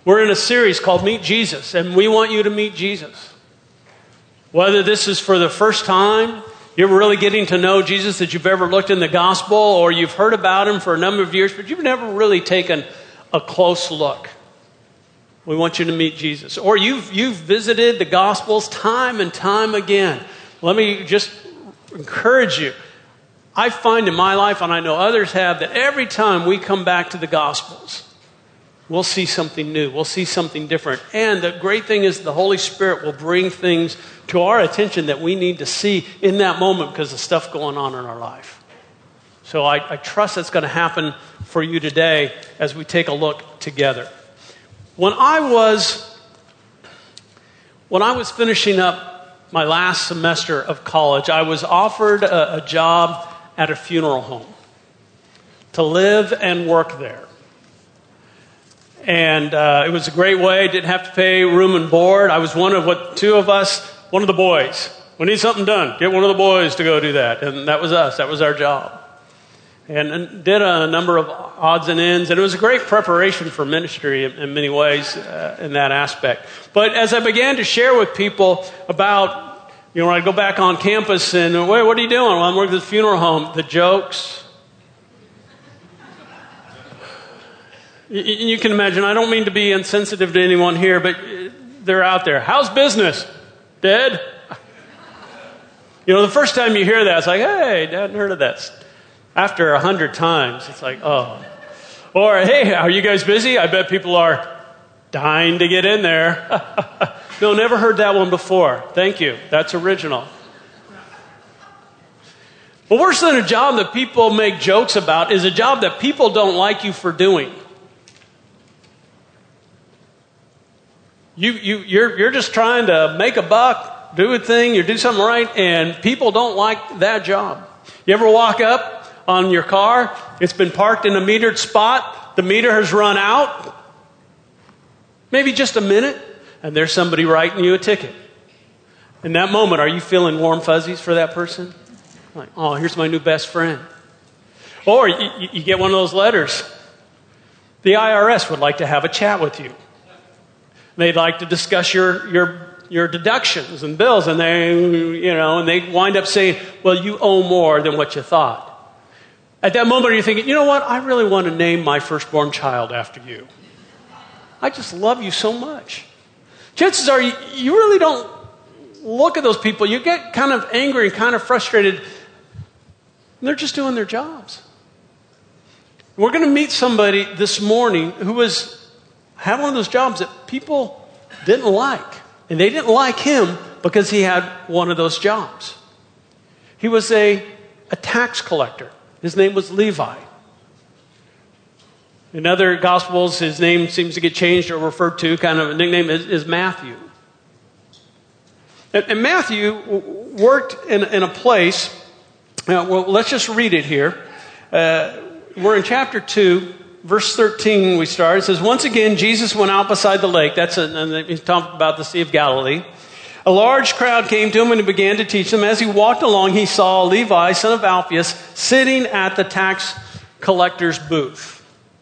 We're in a series called Meet Jesus, and we want you to meet Jesus. Whether this is for the first time, you're really getting to know Jesus, that you've ever looked in the gospel, or you've heard about him for a number of years, but you've never really taken a close look. We want you to meet Jesus. Or you've visited the Gospels time and time again. Let me just encourage you. I find in my life, and I know others have, that every time we come back to the Gospels, we'll see something new. We'll see something different. And the great thing is the Holy Spirit will bring things to our attention that we need to see in that moment because of stuff going on in our life. So I trust that's going to happen for you today as we take a look together. When I was finishing up my last semester of college, I was offered a job at a funeral home to live and work there. And it was a great way. Didn't have to pay room and board. I was one of the boys. We need something done. Get one of the boys to go do that. And that was us. That was our job. And did a number of odds and ends. And it was a great preparation for ministry in many ways in that aspect. But as I began to share with people about, when I go back on campus and, wait, what are you doing? Well, I'm working at the funeral home. The jokes. You can imagine, I don't mean to be insensitive to anyone here, but they're out there. How's business? Dead? The first time you hear that, it's like, hey, I hadn't heard of that. After 100 times, it's like, oh. Or, hey, are you guys busy? I bet people are dying to get in there. No, never heard that one before. Thank you. That's original. But worse than a job that people make jokes about is a job that people don't like you for doing. You're just trying to make a buck, do a thing, you do something right, and people don't like that job. You ever walk up on your car, it's been parked in a metered spot, the meter has run out, maybe just a minute, and there's somebody writing you a ticket. In that moment, are you feeling warm fuzzies for that person? Like, oh, here's my new best friend. Or you get one of those letters. The IRS would like to have a chat with you. They'd like to discuss your deductions and bills, and they wind up saying, well, you owe more than what you thought. At that moment, you're thinking, you know what? I really want to name my firstborn child after you. I just love you so much. Chances are you really don't look at those people. You get kind of angry and kind of frustrated. They're just doing their jobs. We're going to meet somebody this morning who had one of those jobs that people didn't like. And they didn't like him because he had one of those jobs. He was a tax collector. His name was Levi. In other Gospels, his name seems to get changed or referred to, kind of a nickname is Matthew. And Matthew worked in a place, let's just read it here. We're in chapter 2, verse 13 we start. It says, once again, Jesus went out beside the lake. He's talking about the Sea of Galilee. A large crowd came to him and he began to teach them. As he walked along, he saw Levi, son of Alphaeus, sitting at the tax collector's booth.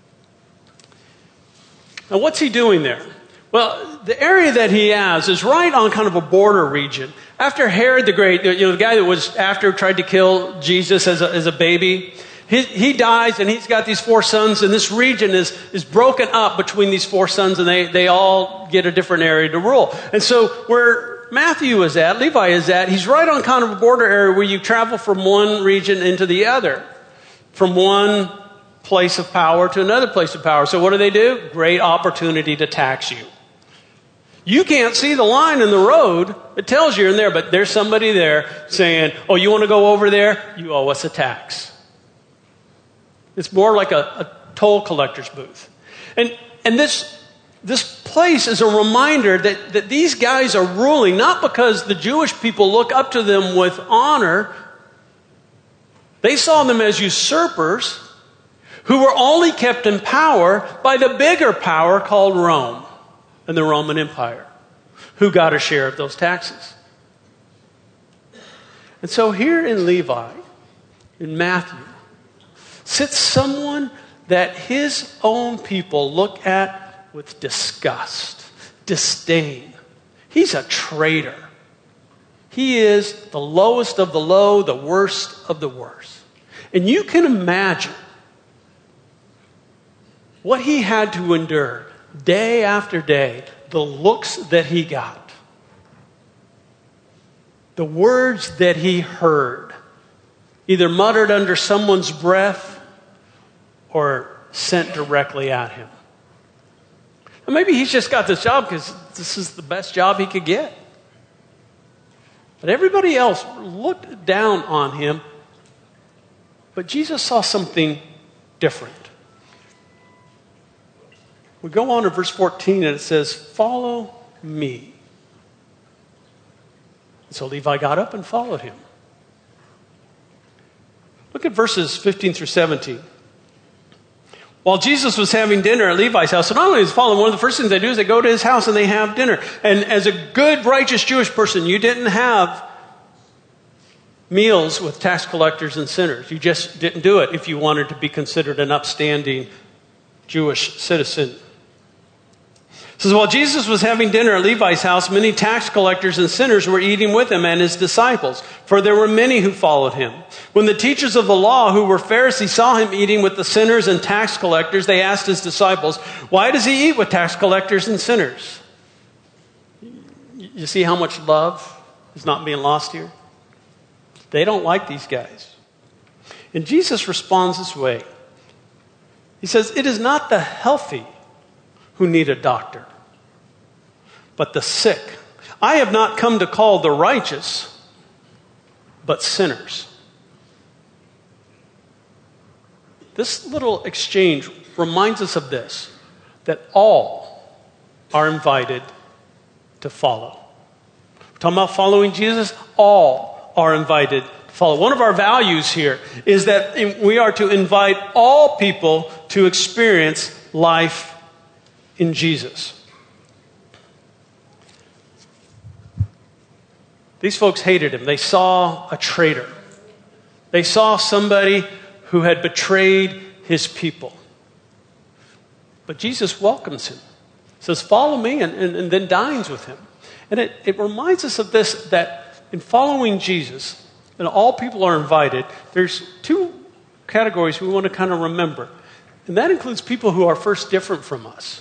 Now, what's he doing there? Well, the area that he has is right on kind of a border region. After Herod the Great, the guy that was tried to kill Jesus as a baby, he dies and he's got these 4 sons, and this region is broken up between these 4 sons, and they all get a different area to rule. And so where Matthew is at, Levi is at, he's right on kind of a border area where you travel from one region into the other, from one place of power to another place of power. So what do? Great opportunity to tax you. You can't see the line in the road. It tells you in there, but there's somebody there saying, oh, you want to go over there? You owe us a tax. It's more like a toll collector's booth. And this place is a reminder that these guys are ruling not because the Jewish people look up to them with honor. They saw them as usurpers who were only kept in power by the bigger power called Rome and the Roman Empire, who got a share of those taxes. And so here in Levi, in Matthew, sits someone that his own people look at with disgust, disdain. He's a traitor. He is the lowest of the low, the worst of the worst. And you can imagine what he had to endure day after day, the looks that he got, the words that he heard, either muttered under someone's breath or sent directly at him. And maybe he's just got this job because this is the best job he could get. But everybody else looked down on him. But Jesus saw something different. We go on to verse 14 and it says, "Follow me." So Levi got up and followed him. Look at verses 15 through 17. While Jesus was having dinner at Levi's house, so not only is following, one of the first things they do is they go to his house and they have dinner. And as a good, righteous Jewish person, you didn't have meals with tax collectors and sinners. You just didn't do it if you wanted to be considered an upstanding Jewish citizen. It says, while Jesus was having dinner at Levi's house, many tax collectors and sinners were eating with him and his disciples, for there were many who followed him. When the teachers of the law, who were Pharisees, saw him eating with the sinners and tax collectors, they asked his disciples, "Why does he eat with tax collectors and sinners?" You see how much love is not being lost here? They don't like these guys. And Jesus responds this way. He says, "It is not the healthy who need a doctor, but the sick. I have not come to call the righteous, but sinners." This little exchange reminds us of this, that all are invited to follow. We're talking about following Jesus. All are invited to follow. One of our values here is that we are to invite all people to experience life in Jesus. These folks hated him. They saw a traitor. They saw somebody who had betrayed his people. But Jesus welcomes him. Says, "Follow me," and then dines with him. And it reminds us of this, that in following Jesus, and all people are invited, there's two categories we want to kind of remember. And that includes people who are first different from us.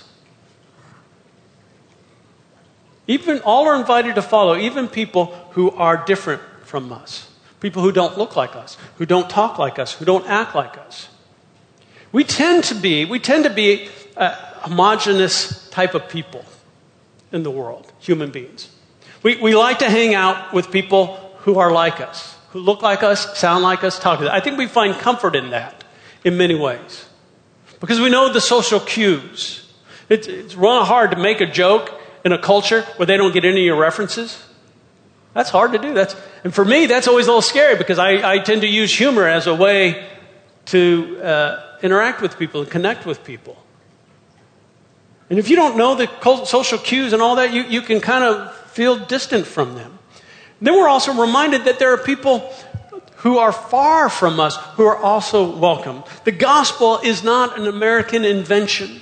Even all are invited to follow, even people who are different from us. People who don't look like us, who don't talk like us, who don't act like us. We tend to be a homogenous type of people in the world, human beings. We like to hang out with people who are like us, who look like us, sound like us, talk like us. I think we find comfort in that in many ways. Because we know the social cues. It's really hard to make a joke in a culture where they don't get any of your references. That's hard to do. And for me, that's always a little scary because I tend to use humor as a way to interact with people and connect with people. And if you don't know the social cues and all that, you can kind of feel distant from them. Then we're also reminded that there are people who are far from us who are also welcome. The gospel is not an American invention.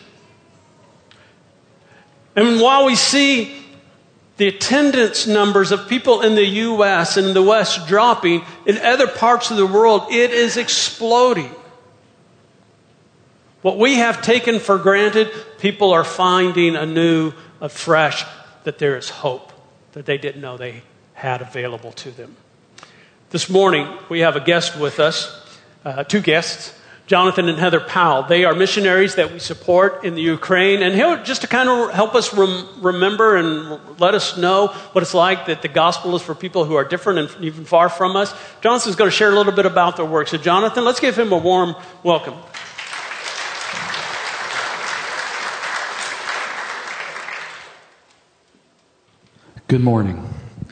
And while we see the attendance numbers of people in the U.S. and in the West dropping, in other parts of the world, it is exploding. What we have taken for granted, people are finding anew, afresh, that there is hope that they didn't know they had available to them. This morning, we have a guest with us, two guests, Jonathan and Heather Powell. They are missionaries that we support in the Ukraine. And just to kind of help us remember and let us know what it's like that the gospel is for people who are different and even far from us, Jonathan's going to share a little bit about their work. So Jonathan, let's give him a warm welcome. Good morning.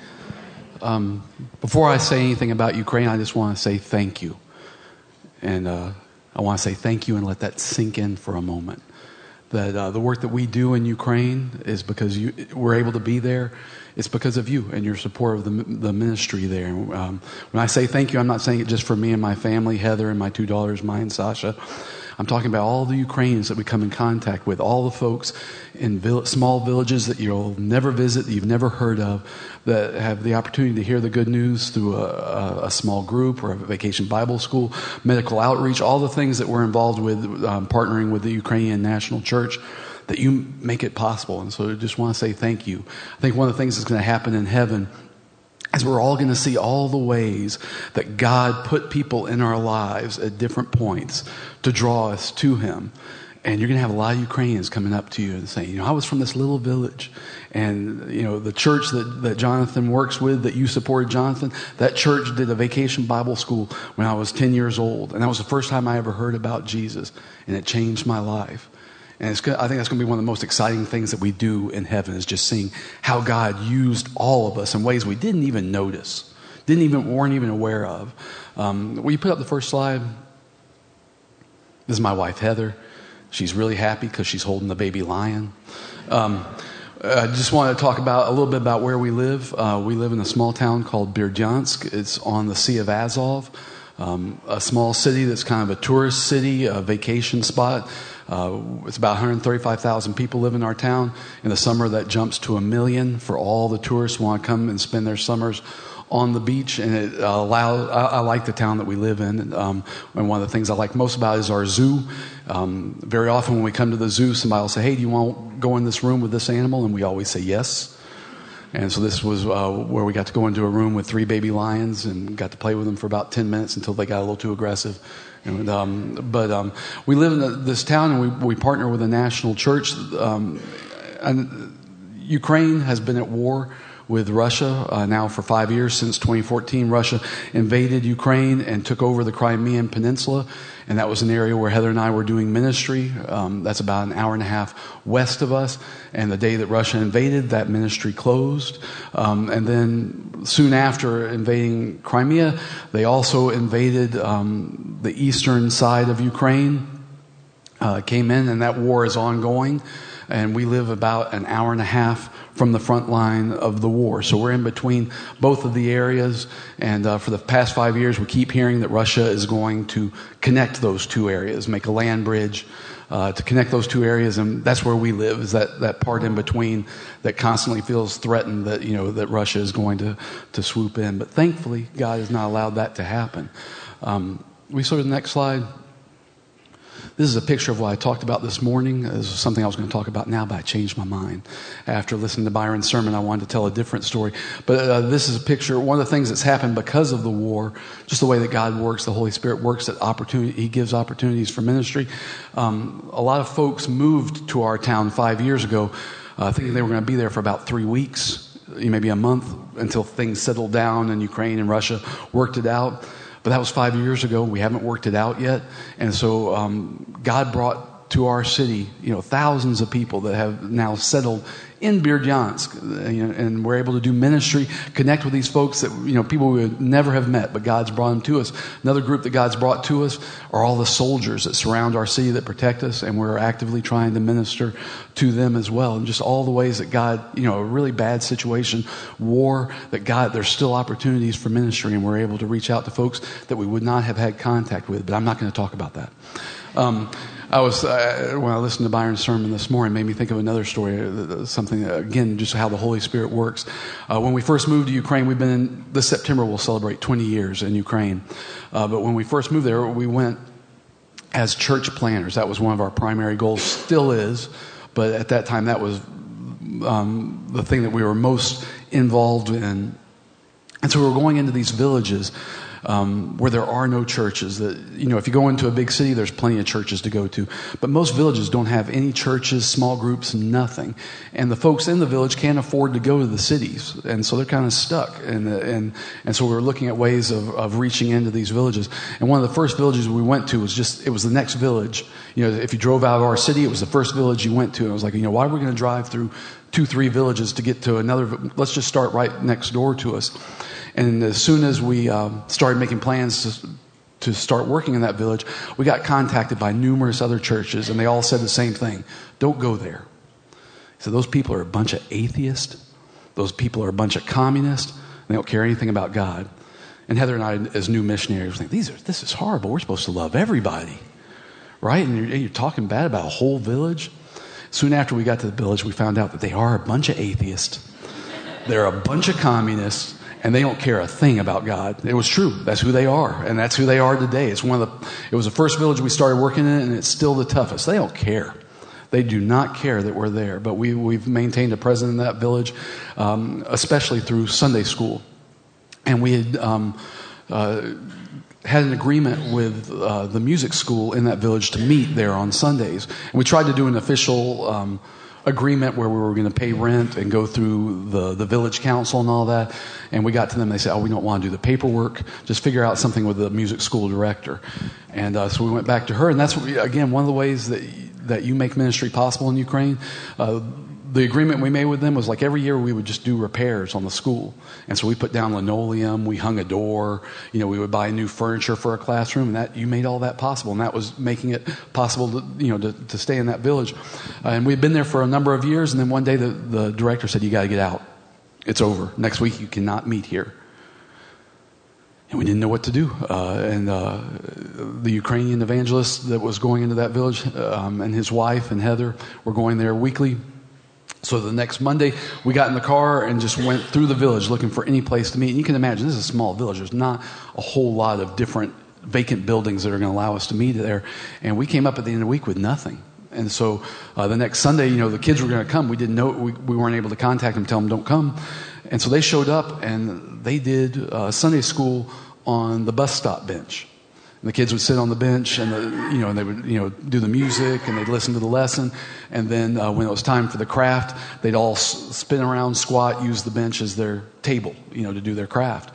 Before I say anything about Ukraine, I just want to say thank you. And I want to say thank you and let that sink in for a moment. That the work that we do in Ukraine is because we're able to be there. It's because of you and your support of the ministry there. When I say thank you, I'm not saying it just for me and my family, Heather and my two daughters, Maya and Sasha. I'm talking about all the Ukrainians that we come in contact with, all the folks in small villages that you'll never visit, that you've never heard of, that have the opportunity to hear the good news through a small group or a vacation Bible school, medical outreach, all the things that we're involved with, partnering with the Ukrainian National Church, that you make it possible. And so I just want to say thank you. I think one of the things that's going to happen in heaven is we're all going to see all the ways that God put people in our lives at different points to draw us to Him. And you're going to have a lot of Ukrainians coming up to you and saying, I was from this little village. And, the church that Jonathan works with, that you supported Jonathan, that church did a vacation Bible school when I was 10 years old. And that was the first time I ever heard about Jesus. And it changed my life. And I think that's going to be one of the most exciting things that we do in heaven, is just seeing how God used all of us in ways we didn't even notice, weren't even aware of. Will you put up the first slide? This is my wife, Heather. She's really happy because she's holding the baby lion. I just want to talk a little bit about where we live. We live in a small town called Berdyansk. It's on the Sea of Azov, a small city that's kind of a tourist city, a vacation spot. It's about 135,000 people live in our town. In the summer, that jumps to 1 million for all the tourists who want to come and spend their summers on the beach. And I like the town that we live in. And one of the things I like most about it is our zoo. Very often when we come to the zoo, somebody will say, hey, do you want to go in this room with this animal? And we always say yes. And so this was where we got to go into a room with 3 baby lions and got to play with them for about 10 minutes until they got a little too aggressive. But we live in this town, and we partner with a national church. And Ukraine has been at war with Russia now for 5 years. Since 2014, Russia invaded Ukraine and took over the Crimean Peninsula. And that was an area where Heather and I were doing ministry. That's about an hour and a half west of us. And the day that Russia invaded, that ministry closed. And then soon after invading Crimea, they also invaded the eastern side of Ukraine, came in, and that war is ongoing. And we live about an hour and a half from the front line of the war. So we're in between both of the areas. And for the past 5 years, we keep hearing that Russia is going to connect those two areas, make a land bridge to connect those two areas. And that's where we live, is that part in between that constantly feels threatened that, that Russia is going to swoop in. But thankfully, God has not allowed that to happen. We saw the next slide. This is a picture of what I talked about this morning. This is something I was going to talk about now, but I changed my mind. After listening to Byron's sermon, I wanted to tell a different story. But this is a picture. One of the things that's happened because of the war, just the way that God works, the Holy Spirit works, that He gives opportunities for ministry. A lot of folks moved to our town 5 years ago thinking they were going to be there for about 3 weeks, maybe a month, until things settled down and Ukraine and Russia worked it out. But that was 5 years ago. We haven't worked it out yet. And so God brought to our city, thousands of people that have now settled in Berdyansk. And we're able to do ministry, connect with these folks that, people we would never have met, but God's brought them to us. Another group that God's brought to us are all the soldiers that surround our city that protect us, and we're actively trying to minister to them as well. And just all the ways that God, a really bad situation, war, that God, there's still opportunities for ministry, and we're able to reach out to folks that we would not have had contact with. But I'm not going to talk about that. When I listened to Byron's sermon this morning, it made me think of another story, something, again, just how the Holy Spirit works. When we first moved to Ukraine, this September we'll celebrate 20 years in Ukraine. But when we first moved there, we went as church planners. That was one of our primary goals, still is. But at that time, that was the thing that we were most involved in. And so we were going into these villages where there are no churches. That, if you go into a big city, there's plenty of churches to go to. But most villages don't have any churches, small groups, nothing. And the folks in the village can't afford to go to the cities. And so they're kind of stuck. And so we were looking at ways of reaching into these villages. And one of the first villages we went to it was the next village. If you drove out of our city, it was the first village you went to. And I was like, why are we going to drive through 2-3 villages to get to another? Let's just start right next door to us. And as soon as we started making plans to start working in that village, we got contacted by numerous other churches, and they all said the same thing: don't go there. So those people are a bunch of atheists. Those people are a bunch of communists. They don't care anything about God. And Heather and I, as new missionaries, think, this is horrible. We're supposed to love everybody, right? And you're talking bad about a whole village. Soon after we got to the village, we found out that they are a bunch of atheists. They're a bunch of communists, and they don't care a thing about God. It was true. That's who they are, and that's who they are today. It was the first village we started working in, and it's still the toughest. They don't care. They do not care that we're there. But we've maintained a presence in that village, especially through Sunday school. And we had had an agreement with the music school in that village to meet there on Sundays. And we tried to do an official agreement where we were going to pay rent and go through the village council and all that. And we got to them, they said, we don't want to do the paperwork. Just figure out something with the music school director. And so we went back to her. And that's, again, one of the ways that you make ministry possible in Ukraine. The agreement we made with them was like every year we would just do repairs on the school. And so we put down linoleum, we hung a door, we would buy new furniture for a classroom, and that you made all that possible. And that was making it possible to stay in that village. And we'd been there for a number of years, and then one day the director said, you got to get out. It's over. Next week you cannot meet here. And we didn't know what to do. And the Ukrainian evangelist that was going into that village and his wife and Heather were going there weekly. So the next Monday, we got in the car and just went through the village looking for any place to meet. And you can imagine, this is a small village. There's not a whole lot of different vacant buildings that are going to allow us to meet there. And we came up at the end of the week with nothing. And so the next Sunday, the kids were going to come. We didn't know, we weren't able to contact them, tell them don't come. And so they showed up and they did Sunday school on the bus stop bench. And the kids would sit on the bench and they would do the music and they'd listen to the lesson. And then when it was time for the craft, they'd all spin around, squat, use the bench as their table, to do their craft.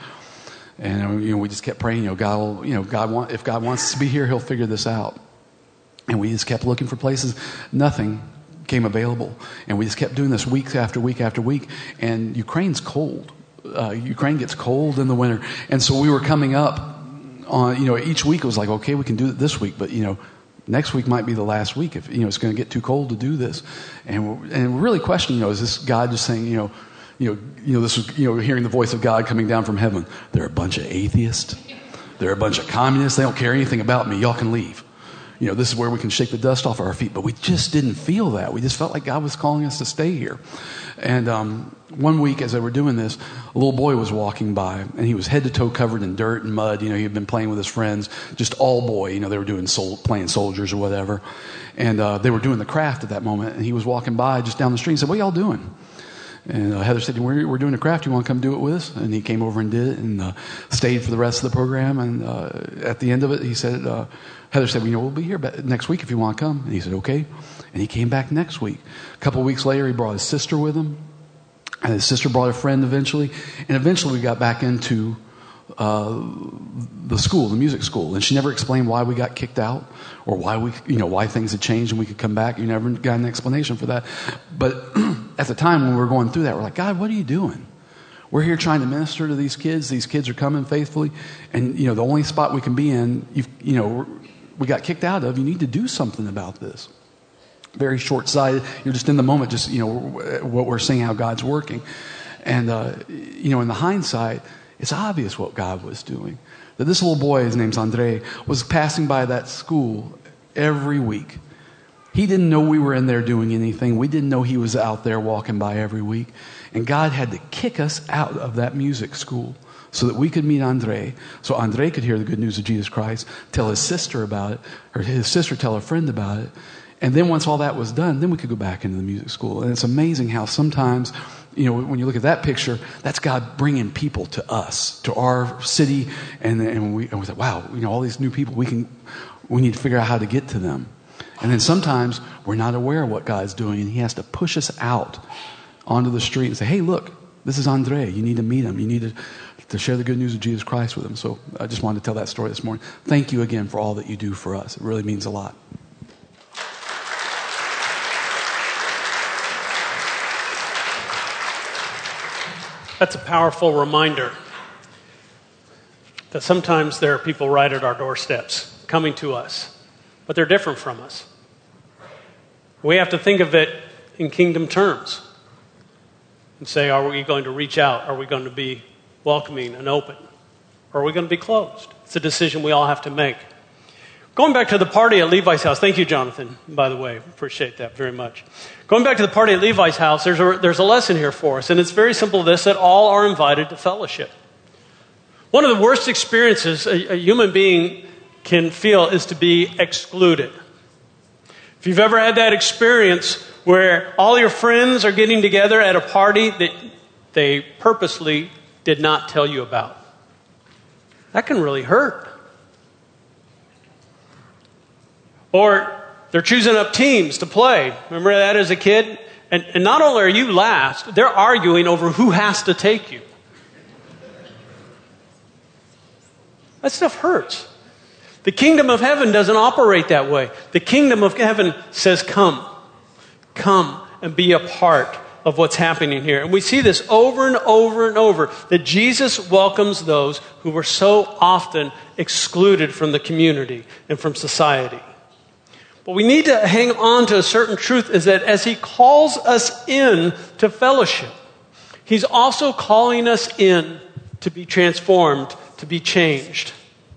And we just kept praying, if God wants us to be here, He'll figure this out. And we just kept looking for places. Nothing came available. And we just kept doing this week after week after week. And Ukraine's cold. Ukraine gets cold in the winter. And so we were coming up on, each week it was like, okay, we can do it this week, but next week might be the last week if it's going to get too cold to do this. And we're really questioning, is this God just saying, this was, hearing the voice of God coming down from heaven. They're a bunch of atheists. They're a bunch of communists. They don't care anything about me. Y'all can leave. This is where we can shake the dust off our feet. But we just didn't feel that. We just felt like God was calling us to stay here. And one week as they were doing this, a little boy was walking by, and he was head to toe covered in dirt and mud. He had been playing with his friends, just all boy. They were playing soldiers or whatever. And they were doing the craft at that moment. And he was walking by just down the street and said, what y'all doing? And Heather said, we're doing a craft. You want to come do it with us? And he came over and did it and stayed for the rest of the program. And at the end of it, he said, Heather said, we'll be here next week if you want to come. And he said, okay. And he came back next week. A couple of weeks later, he brought his sister with him. And his sister brought a friend eventually. And eventually we got back into the school, the music school. And she never explained why we got kicked out or why things had changed and we could come back. You never got an explanation for that. But at the time when we were going through that, we're like, God, what are you doing? We're here trying to minister to these kids. These kids are coming faithfully. And, the only spot we can be in, we got kicked out of. You need to do something about this. Very short-sighted. You're just in the moment, just, what we're seeing, how God's working. And, in the hindsight, it's obvious what God was doing. That this little boy, his name's Andre, was passing by that school every week. He didn't know we were in there doing anything. We didn't know he was out there walking by every week. And God had to kick us out of that music school so that we could meet Andre, so Andre could hear the good news of Jesus Christ, tell his sister about it, or his sister tell a friend about it. And then once all that was done, then we could go back into the music school. And it's amazing how sometimes, when you look at that picture, that's God bringing people to us, to our city. And we said, wow, all these new people, we need to figure out how to get to them. And then sometimes we're not aware of what God's doing, and He has to push us out onto the street and say, hey, look, this is Andre. You need to meet him. You need to share the good news of Jesus Christ with him. So I just wanted to tell that story this morning. Thank you again for all that you do for us. It really means a lot. That's a powerful reminder that sometimes there are people right at our doorsteps coming to us, but they're different from us. We have to think of it in kingdom terms and say, are we going to reach out? Are we going to be welcoming and open? Or are we going to be closed? It's a decision we all have to make. Going back to the party at Levi's house. Thank you, Jonathan, by the way. Appreciate that very much. Going back to the party at Levi's house, there's a lesson here for us. And it's very simple this, that all are invited to fellowship. One of the worst experiences a human being can feel is to be excluded. If you've ever had that experience where all your friends are getting together at a party that they purposely did not tell you about, that can really hurt. Or they're choosing up teams to play. Remember that as a kid? And not only are you last, they're arguing over who has to take you. That stuff hurts. The kingdom of heaven doesn't operate that way. The kingdom of heaven says, come and be a part of what's happening here. And we see this over and over and over, that Jesus welcomes those who were so often excluded from the community and from society. But we need to hang on to a certain truth, is that as he calls us in to fellowship, he's also calling us in to be transformed, to be changed.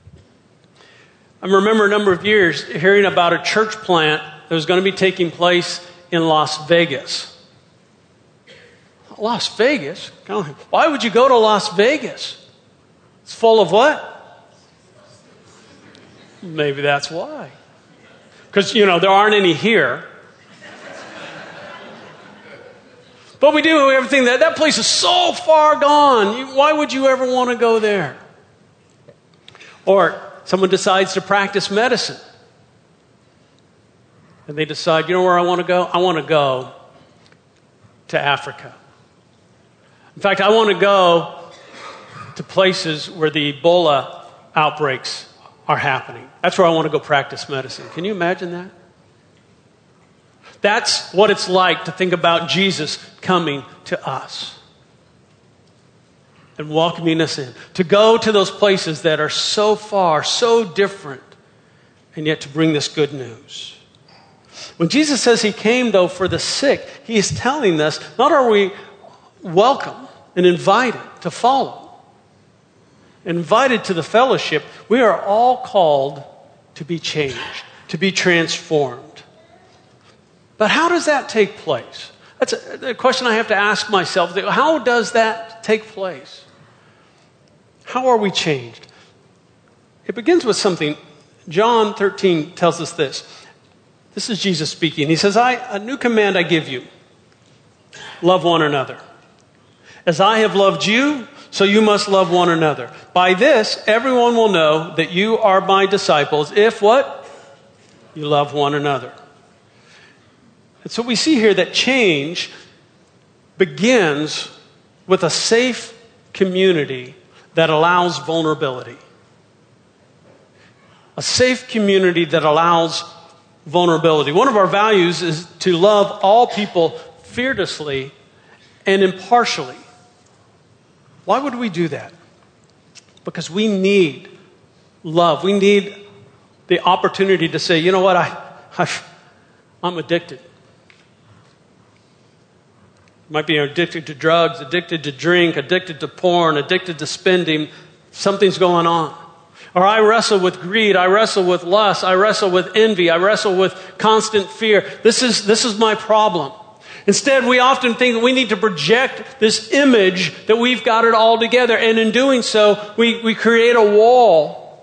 I remember a number of years hearing about a church plant that was going to be taking place in Las Vegas. Las Vegas? Why would you go to Las Vegas? It's full of what? Maybe that's why. Because, there aren't any here. But we do everything. That place is so far gone. Why would you ever want to go there? Or someone decides to practice medicine. And they decide, where I want to go? I want to go to Africa. In fact, I want to go to places where the Ebola outbreaks are happening. That's where I want to go practice medicine. Can you imagine that? That's what it's like to think about Jesus coming to us and welcoming us in. To go to those places that are so far, so different, and yet to bring this good news. When Jesus says he came, though, for the sick, he is telling us, not are we welcome and invited to follow, invited to the fellowship, we are all called to be changed, to be transformed. But how does that take place? That's a question I have to ask myself. How does that take place? How are we changed? It begins with something. John 13 tells us this. This is Jesus speaking. He says, a new command I give you. Love one another. As I have loved you, so you must love one another. By this, everyone will know that you are my disciples if what? You love one another. And so we see here that change begins with a safe community that allows vulnerability. A safe community that allows vulnerability. One of our values is to love all people fearlessly and impartially. Why would we do that? Because we need love. We need the opportunity to say, you know what, I'm addicted. Might be addicted to drugs, addicted to drink, addicted to porn, addicted to spending. Something's going on. Or I wrestle with greed, I wrestle with lust, I wrestle with envy, I wrestle with constant fear. This is my problem. Instead, we often think that we need to project this image that we've got it all together. And in doing so, we create a wall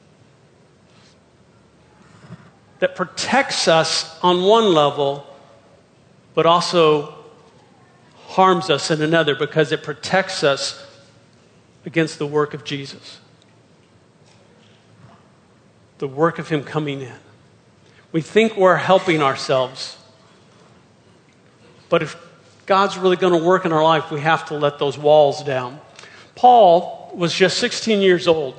that protects us on one level, but also harms us in another because it protects us against the work of Jesus. The work of him coming in. We think we're helping ourselves. But if God's really going to work in our life, we have to let those walls down. Paul was just 16 years old.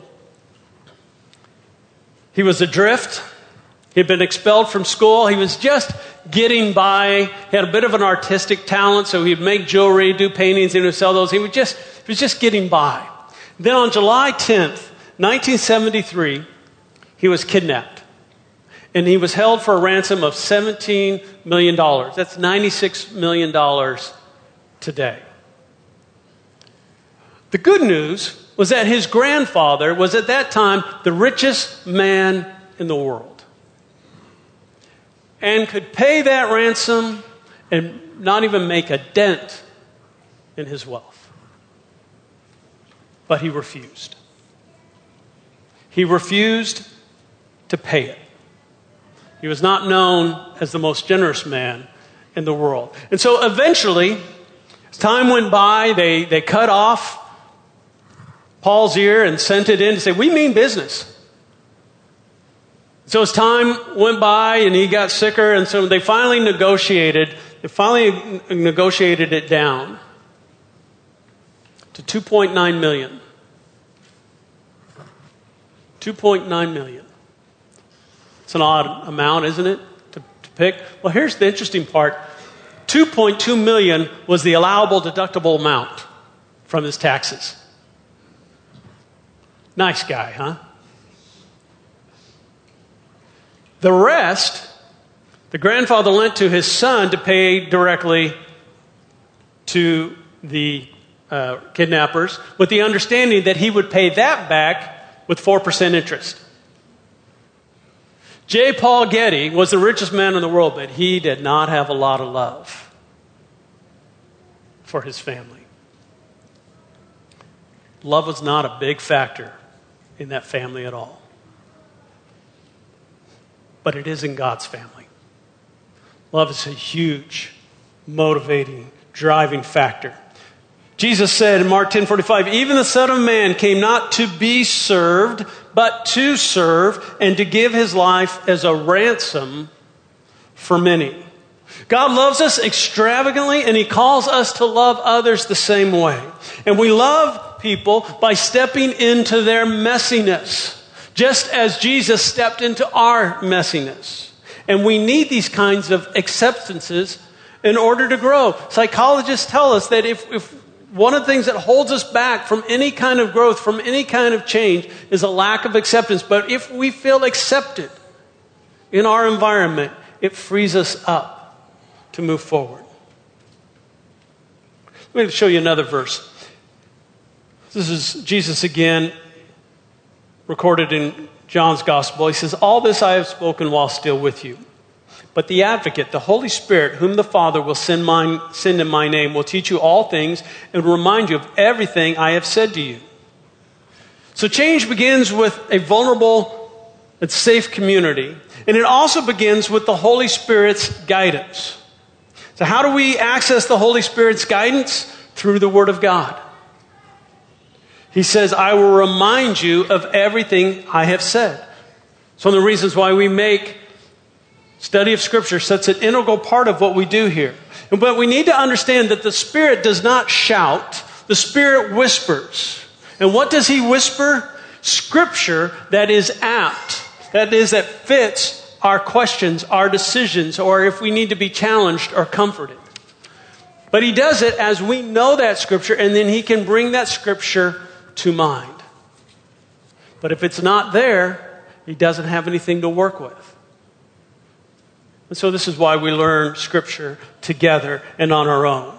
He was adrift. He had been expelled from school. He was just getting by. He had a bit of an artistic talent, so he'd make jewelry, do paintings, and he'd sell those. He was just getting by. Then on July 10th, 1973, he was kidnapped. And he was held for a ransom of $17 million. That's $96 million today. The good news was that his grandfather was at that time the richest man in the world and could pay that ransom and not even make a dent in his wealth. But he refused. He refused to pay it. He was not known as the most generous man in the world. And so eventually, as time went by, they cut off Paul's ear and sent it in to say, we mean business. So as time went by and he got sicker, and so they finally negotiated it down to $2.9 million. $2.9 million. It's an odd amount, isn't it, to pick? Well, here's the interesting part. $2.2 million was the allowable deductible amount from his taxes. Nice guy, huh? The rest, the grandfather lent to his son to pay directly to the kidnappers, with the understanding that he would pay that back with 4% interest. J. Paul Getty was the richest man in the world, but he did not have a lot of love for his family. Love was not a big factor in that family at all. But it is in God's family. Love is a huge, motivating, driving factor. Jesus said in Mark 10:45, even the Son of Man came not to be served, but to serve and to give his life as a ransom for many. God loves us extravagantly, and he calls us to love others the same way. And we love people by stepping into their messiness, just as Jesus stepped into our messiness. And we need these kinds of acceptances in order to grow. Psychologists tell us that if one of the things that holds us back from any kind of growth, from any kind of change, is a lack of acceptance. But if we feel accepted in our environment, it frees us up to move forward. Let me show you another verse. This is Jesus again, recorded in John's Gospel. He says, all this I have spoken while still with you. But the Advocate, the Holy Spirit, whom the Father will send in my name, will teach you all things and remind you of everything I have said to you. So change begins with a vulnerable and safe community. And it also begins with the Holy Spirit's guidance. So how do we access the Holy Spirit's guidance? Through the Word of God. He says, I will remind you of everything I have said. It's one of the reasons why we make study of Scripture such an integral part of what we do here. But we need to understand that the Spirit does not shout. The Spirit whispers. And what does he whisper? Scripture that is apt. That is, that fits our questions, our decisions, or if we need to be challenged or comforted. But he does it as we know that Scripture, and then he can bring that Scripture to mind. But if it's not there, he doesn't have anything to work with. And so this is why we learn Scripture together and on our own.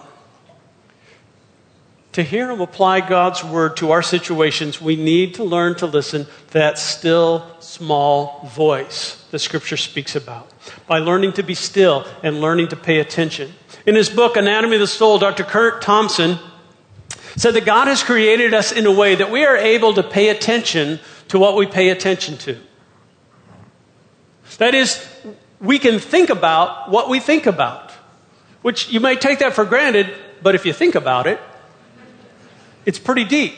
To hear and apply God's Word to our situations, we need to learn to listen to that still, small voice the Scripture speaks about. By learning to be still and learning to pay attention. In his book, Anatomy of the Soul, Dr. Kurt Thompson said that God has created us in a way that we are able to pay attention to what we pay attention to. That is, we can think about what we think about, which you may take that for granted, but if you think about it, it's pretty deep.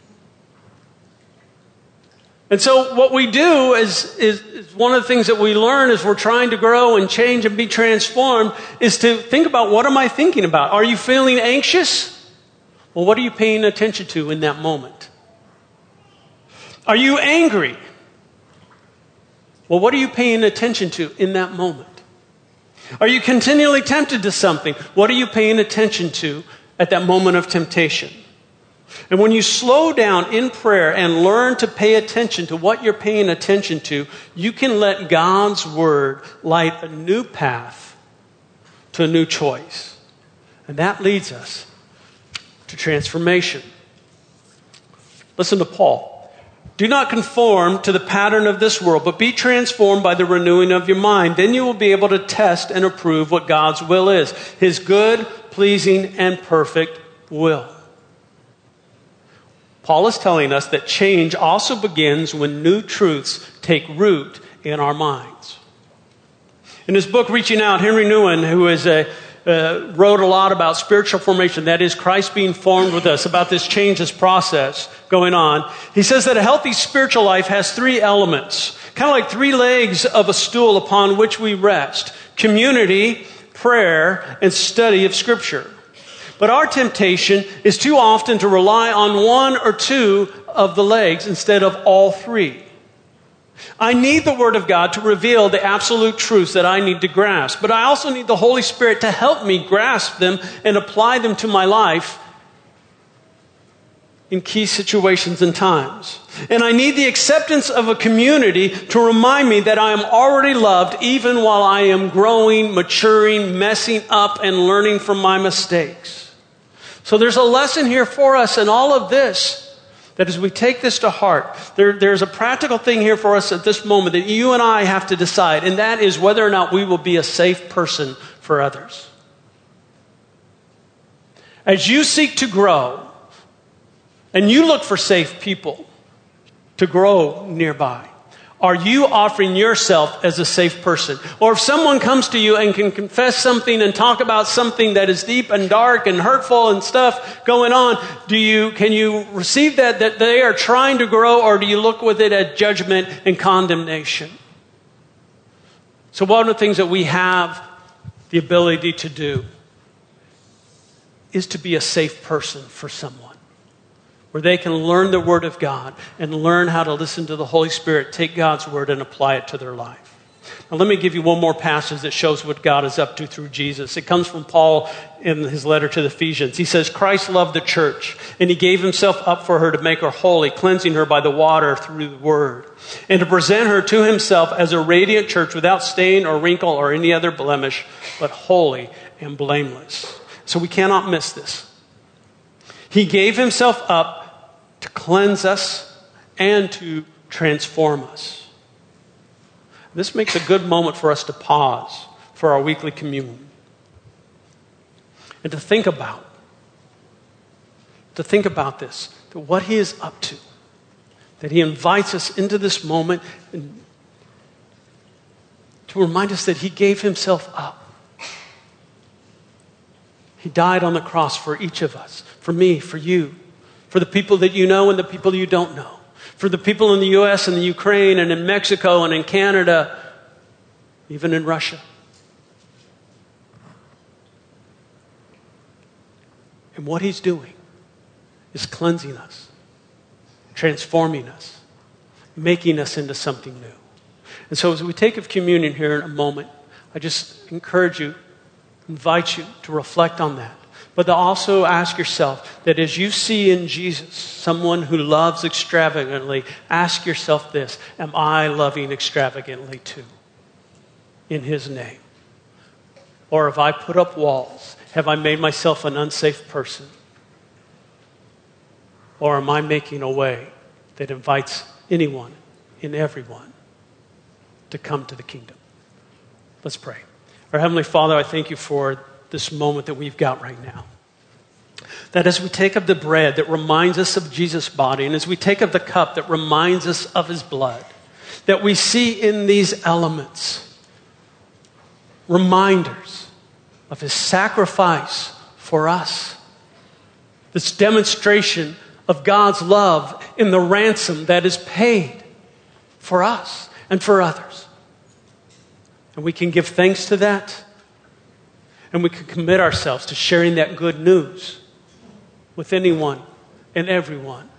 And so what we do is one of the things that we learn as we're trying to grow and change and be transformed is to think about, what am I thinking about? Are you feeling anxious? Well, what are you paying attention to in that moment? Are you angry? Well, what are you paying attention to in that moment? Are you continually tempted to something? What are you paying attention to at that moment of temptation? And when you slow down in prayer and learn to pay attention to what you're paying attention to, you can let God's Word light a new path to a new choice. And that leads us to transformation. Listen to Paul. Do not conform to the pattern of this world, but be transformed by the renewing of your mind. Then you will be able to test and approve what God's will is, His good, pleasing, and perfect will. Paul is telling us that change also begins when new truths take root in our minds. In his book, Reaching Out, Henry Nouwen, who is wrote a lot about spiritual formation, that is, Christ being formed with us, about this change, this process going on. He says that a healthy spiritual life has three elements, kind of like three legs of a stool upon which we rest: community, prayer, and study of Scripture. But our temptation is too often to rely on one or two of the legs instead of all three. I need the Word of God to reveal the absolute truths that I need to grasp, but I also need the Holy Spirit to help me grasp them and apply them to my life in key situations and times. And I need the acceptance of a community to remind me that I am already loved even while I am growing, maturing, messing up, and learning from my mistakes. So there's a lesson here for us in all of this. That as we take this to heart, there's a practical thing here for us at this moment that you and I have to decide, and that is whether or not we will be a safe person for others. As you seek to grow, and you look for safe people to grow nearby, are you offering yourself as a safe person? Or if someone comes to you and can confess something and talk about something that is deep and dark and hurtful and stuff going on, can you receive that they are trying to grow, or do you look with it at judgment and condemnation? So one of the things that we have the ability to do is to be a safe person for someone, where they can learn the Word of God and learn how to listen to the Holy Spirit, take God's Word and apply it to their life. Now let me give you one more passage that shows what God is up to through Jesus. It comes from Paul in his letter to the Ephesians. He says, Christ loved the church, and He gave Himself up for her to make her holy, cleansing her by the water through the Word, and to present her to Himself as a radiant church without stain or wrinkle or any other blemish, but holy and blameless. So we cannot miss this. He gave Himself up to cleanse us and to transform us. This makes a good moment for us to pause for our weekly communion and to think about this, that what He is up to, that He invites us into this moment and to remind us that He gave Himself up. He died on the cross for each of us, for me, for you, for the people that you know and the people you don't know, for the people in the U.S. and the Ukraine and in Mexico and in Canada, even in Russia. And what He's doing is cleansing us, transforming us, making us into something new. And so as we take of communion here in a moment, I just encourage you, invite you to reflect on that. But to also ask yourself that as you see in Jesus someone who loves extravagantly, ask yourself this: am I loving extravagantly too? In His name. Or have I put up walls? Have I made myself an unsafe person? Or am I making a way that invites anyone and everyone to come to the kingdom? Let's pray. Our Heavenly Father, I thank You for this moment that we've got right now. That as we take of the bread that reminds us of Jesus' body, and as we take of the cup that reminds us of His blood, that we see in these elements reminders of His sacrifice for us. This demonstration of God's love in the ransom that is paid for us and for others. And we can give thanks to that. And we can commit ourselves to sharing that good news with anyone and everyone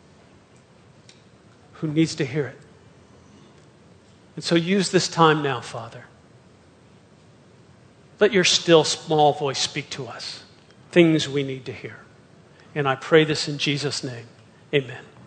who needs to hear it. And so use this time now, Father. Let Your still small voice speak to us, things we need to hear. And I pray this in Jesus' name. Amen.